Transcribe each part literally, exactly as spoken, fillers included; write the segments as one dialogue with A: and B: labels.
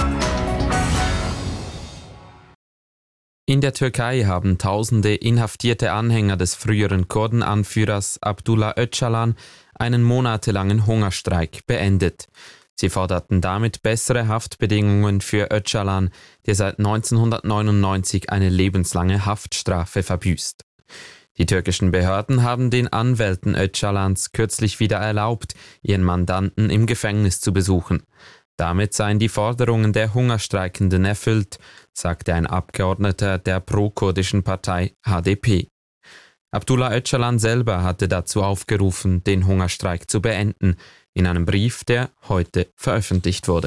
A: In der Türkei haben tausende inhaftierte Anhänger des früheren Kurdenanführers Abdullah Öcalan einen monatelangen Hungerstreik beendet. Sie forderten damit bessere Haftbedingungen für Öcalan, der seit neunzehnhundertneunundneunzig eine lebenslange Haftstrafe verbüßt. Die türkischen Behörden haben den Anwälten Öcalans kürzlich wieder erlaubt, ihren Mandanten im Gefängnis zu besuchen. Damit seien die Forderungen der Hungerstreikenden erfüllt, sagte ein Abgeordneter der pro-kurdischen Partei H D P. Abdullah Öcalan selber hatte dazu aufgerufen, den Hungerstreik zu beenden, in einem Brief, der heute veröffentlicht wurde.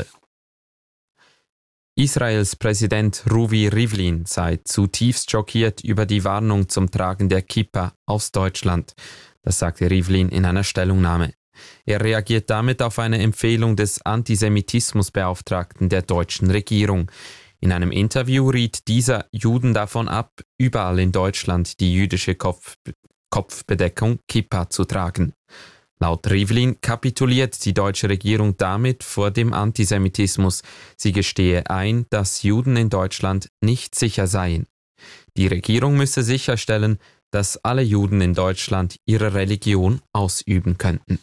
A: Israels Präsident Ruvi Rivlin sei zutiefst schockiert über die Warnung zum Tragen der Kippa aus Deutschland. Das sagte Rivlin in einer Stellungnahme. Er reagiert damit auf eine Empfehlung des Antisemitismusbeauftragten der deutschen Regierung. In einem Interview riet dieser Juden davon ab, überall in Deutschland die jüdische Kopf- Kopfbedeckung Kippa zu tragen. Laut Rivlin kapituliert die deutsche Regierung damit vor dem Antisemitismus. Sie gestehe ein, dass Juden in Deutschland nicht sicher seien. Die Regierung müsse sicherstellen, dass alle Juden in Deutschland ihre Religion ausüben könnten.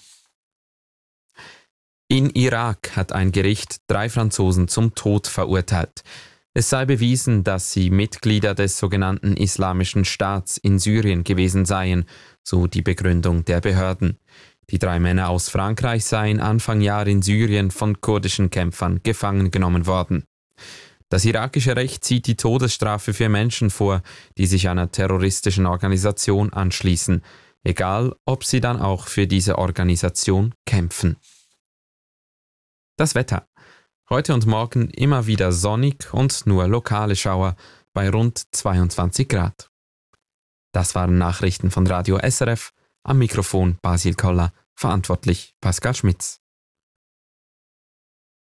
A: In Irak hat ein Gericht drei Franzosen zum Tod verurteilt. Es sei bewiesen, dass sie Mitglieder des sogenannten Islamischen Staats in Syrien gewesen seien, so die Begründung der Behörden. Die drei Männer aus Frankreich seien Anfang Jahr in Syrien von kurdischen Kämpfern gefangen genommen worden. Das irakische Recht sieht die Todesstrafe für Menschen vor, die sich einer terroristischen Organisation anschließen, egal ob sie dann auch für diese Organisation kämpfen. Das Wetter. Heute und morgen immer wieder sonnig und nur lokale Schauer bei rund zweiundzwanzig Grad. Das waren Nachrichten von Radio S R F. Am Mikrofon Basil Koller, verantwortlich Pascal Schmitz.